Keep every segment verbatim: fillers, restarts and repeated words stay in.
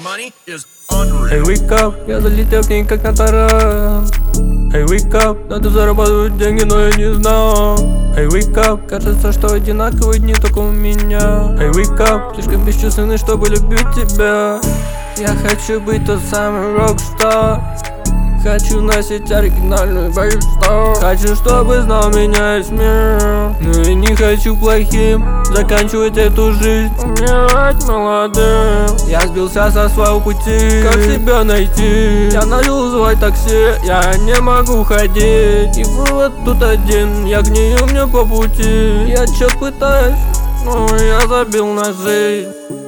Эй, wake up, я залетел к ней как на таран. Эй, wake up, надо зарабатывать деньги, но я не знал. Эй, wake up, кажется, что одинаковые дни только у меня. Эй, wake up, слишком бесчувственный, чтобы любить тебя. Я хочу быть тот самый рок-стар. Хочу носить оригинальную бейбстар. Хочу, чтобы знал меня весь мир. Но я не хочу плохим заканчивать эту жизнь, умирать молодым. Я сбился со своего пути, как себя найти? Я начал звать такси, я не могу ходить. И вывод тут один, я гнию мне по пути. Я чё пытаюсь, но я забил на жизнь.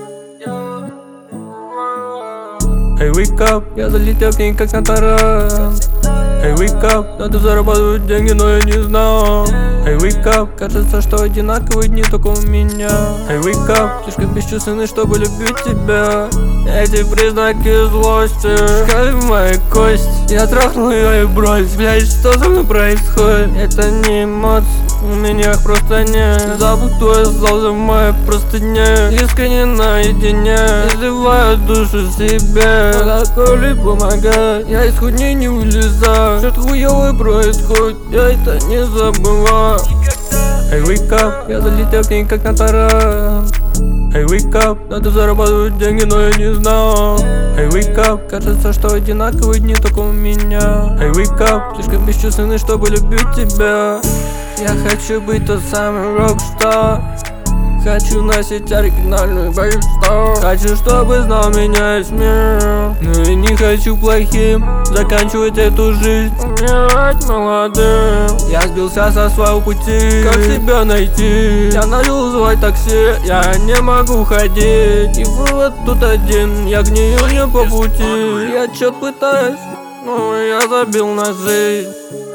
Эй, wake up, я залетел к ней как на таран. Эй, wake up, надо зарабатывать деньги, но я не знал. Эй, wake up, кажется, что одинаковые дни только у меня. Эй, wake up, слишком бесчувственный, чтобы любить тебя. Эти признаки злости шкали в моей кость. Я трахнул ее и брось, блядь, что со мной происходит? Это не эмоции, у меня их просто нет. Забудь твой зал за моей простыне. Искренне наедине, изливаю душу себе. Алкоголь помогает, я из хуйни не вылезаю. Что-то хуёвое происходит, я это не забываю. Эй, wake up, я залетел к ней как на таран. Эй, wake up, надо зарабатывать деньги, но я не знал. Эй, wake up, кажется, что одинаковые дни только у меня. Эй, wake up, слишком бесчувственный, чтобы любить тебя. Я хочу быть тот самый рок-стар. Хочу носить оригинальную бейбстар. Хочу, чтобы знал меня весь мир. Но я не хочу плохим заканчивать эту жизнь, умирать молодым. Я сбился со своего пути, как себя найти? Я начал звать такси, я не могу ходить. И вывод тут один, я гнию мне по пути. Я чё пытаюсь, но я забил на жизнь.